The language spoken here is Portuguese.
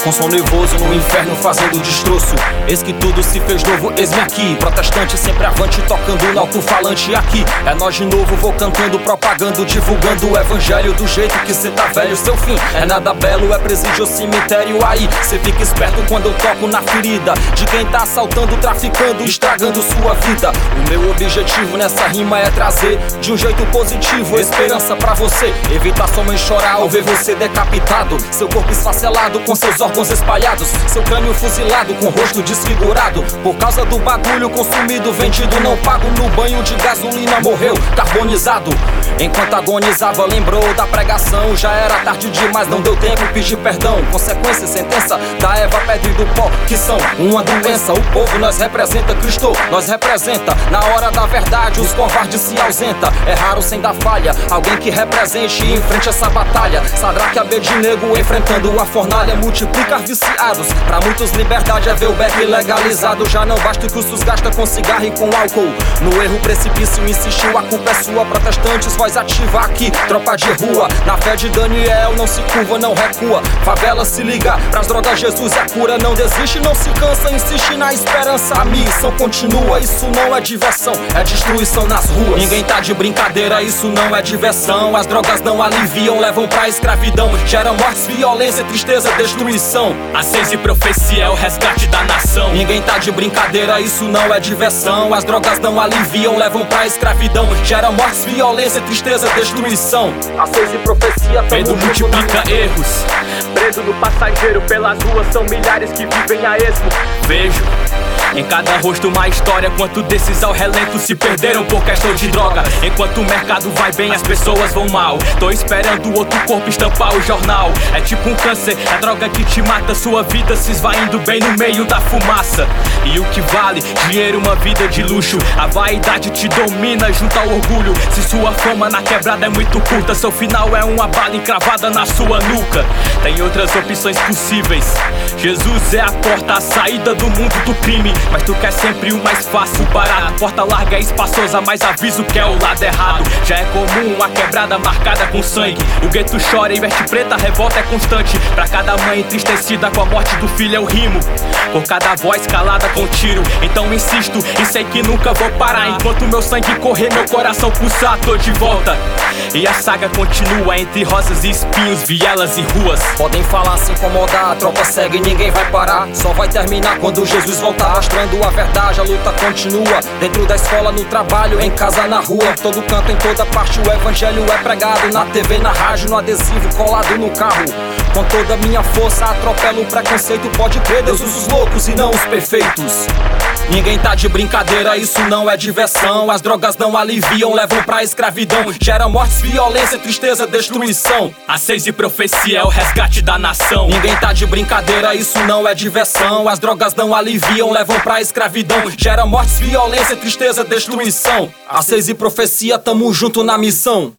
com som nervoso no inferno fazendo destroço. Eis que tudo se fez novo, eis-me aqui. Protestante sempre avante, tocando no alto-falante aqui. É nós de novo, vou cantando, propagando, divulgando o evangelho do jeito que cê tá velho. Seu fim é nada belo, é presídio ou cemitério. Aí cê fica esperto quando eu toco na ferida de quem tá assaltando, traficando, estragando sua vida. O meu objetivo nessa rima é trazer de um jeito positivo esperança pra você. Evitar sua mãe chorar ao ver você decapitado, seu corpo esfacelado com seus órgãos espalhados, seu crânio fuzilado com o rosto desfigurado por causa do bagulho consumido, vendido, não pago. No banho de gasolina morreu carbonizado. Enquanto agonizava lembrou da pregação. Já era tarde demais, não deu tempo, pedir perdão. Consequência, sentença da Eva, pedra e do pó, que são uma doença. O povo nós representa, Cristo nós representa. Na hora da verdade os covardes se ausenta. É raro sem dar falha alguém que represente e enfrente essa batalha. Sadraque, Abednego enfrentando a fornalha. Multiplicar viciados, pra muitos liberdade é ver o beck legalizado. Já não basta que os SUS gasta com cigarro e com álcool. No erro precipício insistiu, a culpa é sua. Protestantes, voz ativa aqui, tropa de rua. Na fé de Daniel não se curva, não recua. Favela se liga, pras drogas Jesus é a cura. Não desiste, não se cansa, insiste na esperança. A missão continua, isso não é diversão, é destruição nas ruas. Ninguém tá de brincadeira, isso não é diversão. As drogas não aliviam, levam pra escravidão. Geram mortes, violência, tristeza, destruição. A ciência e profecia é o resgate da nação. Ninguém tá de brincadeira, isso não é diversão. As drogas não aliviam, levam pra escravidão. Geram mortes, violência, tristeza, destruição. A ciência e profecia, Pedro multiplica erros. Preso no passageiro, pelas ruas são milhares que vivem a esmo. Vejo em cada rosto uma história. Quanto desses ao relento se perderam por questão de droga. Enquanto o mercado vai bem, as pessoas vão mal. Tô esperando outro corpo estampar o jornal. É tipo um câncer, é a droga que te mata. Sua vida se esvaindo bem no meio da fumaça. E o que vale? Dinheiro, uma vida de luxo. A vaidade te domina junto ao orgulho. Se sua fama na quebrada é muito curta, seu final é uma bala encravada na sua nuca. Tem outras opções possíveis. Jesus é a porta, a saída do mundo do crime. Mas tu quer sempre o mais fácil, barato. Porta larga e espaçosa, mas aviso que é o lado errado. Já é comum a quebrada marcada com sangue. O gueto chora e veste preta, a revolta é constante. Pra cada mãe entristecida com a morte do filho eu rimo. Por cada voz calada com tiro. Então insisto e sei que nunca vou parar. Enquanto meu sangue correr, meu coração pulsar, tô de volta. E a saga continua entre rosas e espinhos, vielas e ruas. Podem falar, se incomodar, a tropa segue, ninguém vai parar. Só vai terminar quando Jesus voltar, mostrando a verdade, a luta continua. Dentro da escola, no trabalho, em casa, na rua. Em todo canto, em toda parte, o evangelho é pregado. Na TV, na rádio, no adesivo, colado no carro. Com toda a minha força, atropelo o preconceito. Pode crer, Deus usa os loucos e não os perfeitos. Ninguém tá de brincadeira, isso não é diversão. As drogas não aliviam, levam pra escravidão. Geram mortes, violência, tristeza, destruição. A ciência e profecia é o resgate da nação. Ninguém tá de brincadeira, isso não é diversão. As drogas não aliviam, levam pra escravidão. Geram mortes, violência, tristeza, destruição. A ciência e profecia, tamo junto na missão.